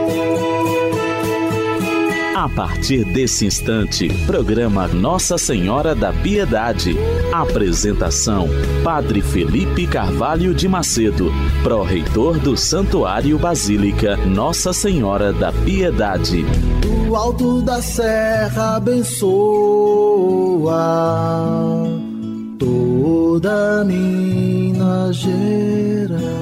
A partir desse instante, programa Nossa Senhora da Piedade. Apresentação: Padre Felipe Carvalho de Macedo, pró-reitor do Santuário Basílica Nossa Senhora da Piedade. Do alto da serra abençoa toda Minas Gerais.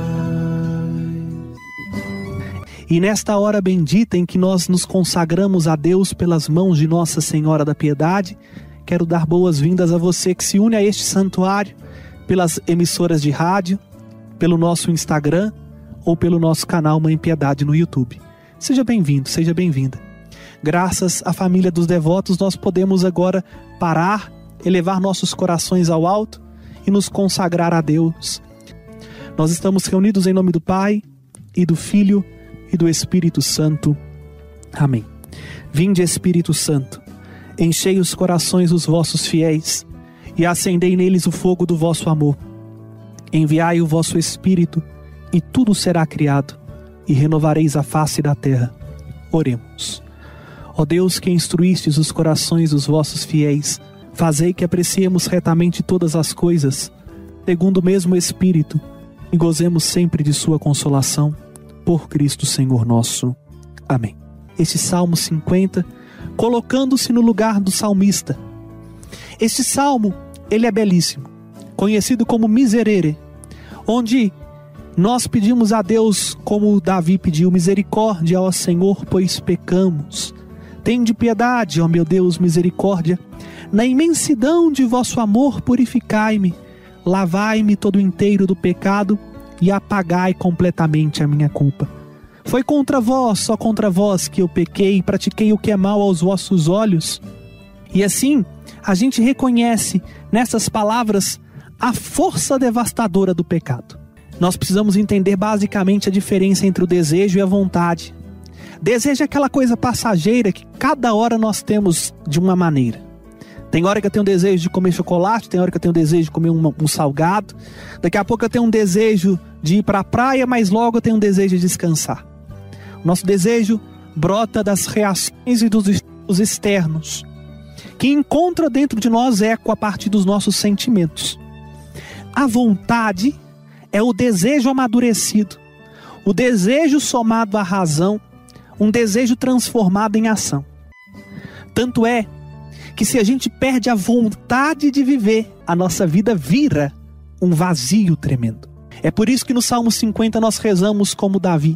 E nesta hora bendita em que nós nos consagramos a Deus pelas mãos de Nossa Senhora da Piedade, quero dar boas-vindas a você que se une a este santuário pelas emissoras de rádio, pelo nosso Instagram ou pelo nosso canal Mãe Piedade no YouTube. Seja bem-vindo, seja bem-vinda. Graças à família dos devotos, nós podemos agora parar, elevar nossos corações ao alto e nos consagrar a Deus. Nós estamos reunidos em nome do Pai e do Filho e do Espírito Santo. Amém. Vinde, Espírito Santo, enchei os corações dos vossos fiéis e acendei neles o fogo do vosso amor. Enviai o vosso Espírito e tudo será criado e renovareis a face da terra. Oremos. Ó Deus, que instruístes os corações dos vossos fiéis, fazei que apreciemos retamente todas as coisas, segundo o mesmo Espírito, e gozemos sempre de sua consolação. Por Cristo Senhor nosso. Amém. Este Salmo 50, colocando-se no lugar do salmista. Este salmo, ele é belíssimo, conhecido como Miserere, onde nós pedimos a Deus, como Davi pediu: misericórdia, ó Senhor, pois pecamos. Tende piedade, ó meu Deus, misericórdia. Na imensidão de vosso amor purificai-me, lavai-me todo inteiro do pecado e apagai completamente a minha culpa. Foi contra vós, só contra vós, que eu pequei e pratiquei o que é mal aos vossos olhos. E assim, a gente reconhece nessas palavras a força devastadora do pecado. Nós precisamos entender basicamente a diferença entre o desejo e a vontade. Desejo é aquela coisa passageira que cada hora nós temos de uma maneira. Tem hora que eu tenho desejo de comer chocolate, tem hora que eu tenho desejo de comer um salgado. Daqui a pouco eu tenho um desejo de ir para a praia, mas logo eu tenho um desejo de descansar. O nosso desejo brota das reações e dos estímulos externos, que encontra dentro de nós eco a partir dos nossos sentimentos. A vontade é o desejo amadurecido, o desejo somado à razão, um desejo transformado em ação. Tanto é que se a gente perde a vontade de viver, a nossa vida vira um vazio tremendo. É por isso que no Salmo 50 nós rezamos como Davi: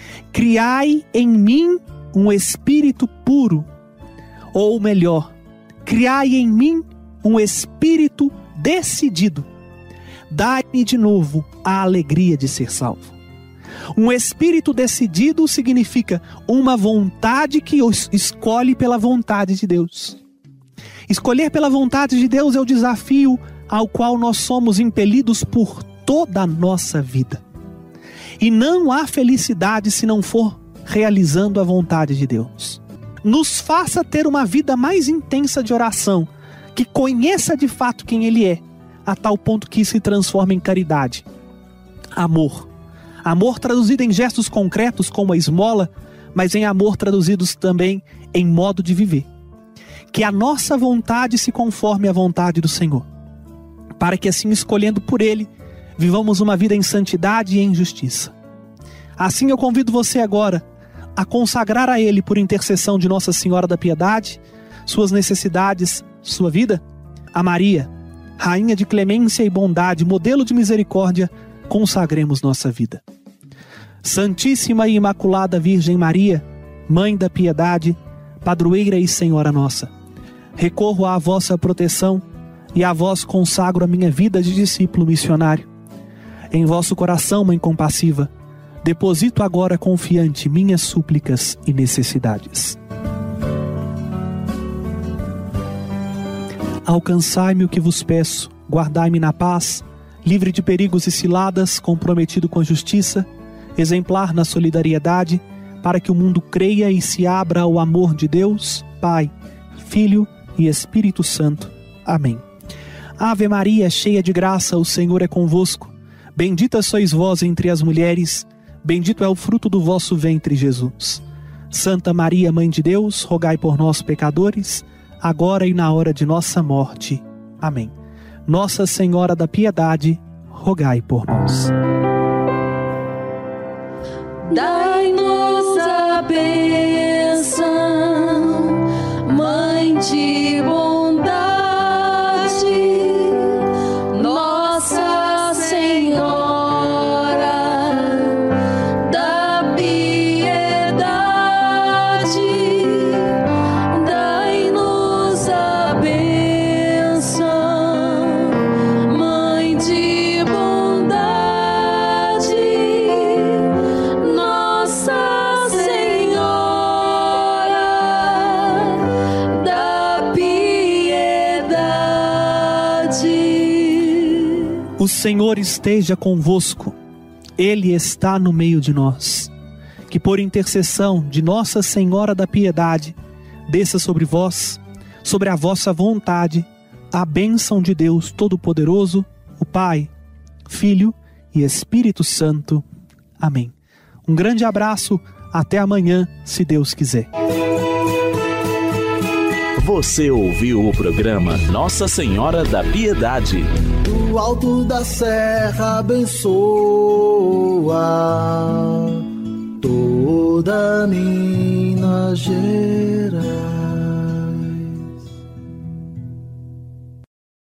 criai em mim um espírito puro, ou melhor, criai em mim um espírito decidido, dai-me de novo a alegria de ser salvo. Um espírito decidido significa uma vontade que escolhe pela vontade de Deus. Escolher pela vontade de Deus é o desafio ao qual nós somos impelidos por toda a nossa vida. E não há felicidade se não for realizando a vontade de Deus. Nos faça ter uma vida mais intensa de oração, que conheça de fato quem Ele é, a tal ponto que se transforma em caridade. Amor. Amor traduzido em gestos concretos como a esmola, mas em amor traduzidos também em modo de viver. Que a nossa vontade se conforme à vontade do Senhor, para que assim, escolhendo por Ele, vivamos uma vida em santidade e em justiça. Assim eu convido você agora a consagrar a Ele, por intercessão de Nossa Senhora da Piedade, suas necessidades, sua vida. A Maria, Rainha de clemência e bondade, modelo de misericórdia, consagremos nossa vida. Santíssima e Imaculada Virgem Maria, Mãe da Piedade, Padroeira e Senhora nossa, recorro à vossa proteção e a vós consagro a minha vida de discípulo missionário. Em vosso coração, Mãe compassiva, deposito agora confiante minhas súplicas e necessidades. Alcançai-me o que vos peço, guardai-me na paz, livre de perigos e ciladas, comprometido com a justiça, exemplar na solidariedade, para que o mundo creia e se abra ao amor de Deus, Pai, Filho e Espírito Santo. Amém. Ave Maria, cheia de graça, o Senhor é convosco. Bendita sois vós entre as mulheres, bendito é o fruto do vosso ventre, Jesus. Santa Maria, Mãe de Deus, rogai por nós, pecadores, agora e na hora de nossa morte. Amém. Nossa Senhora da Piedade, rogai por nós. Dai-nos a bênção, Mãe de bondade, Nossa Senhora da Piedade. Dai-nos a bênção, Mãe de bondade, Nossa Senhora da Piedade. O Senhor esteja convosco, Ele está no meio de nós. Que por intercessão de Nossa Senhora da Piedade, desça sobre vós, sobre a vossa vontade, a bênção de Deus Todo-Poderoso, o Pai, Filho e Espírito Santo. Amém. Um grande abraço, até amanhã, se Deus quiser. Você ouviu o programa Nossa Senhora da Piedade. Do alto da serra abençoa toda Minas Gerais.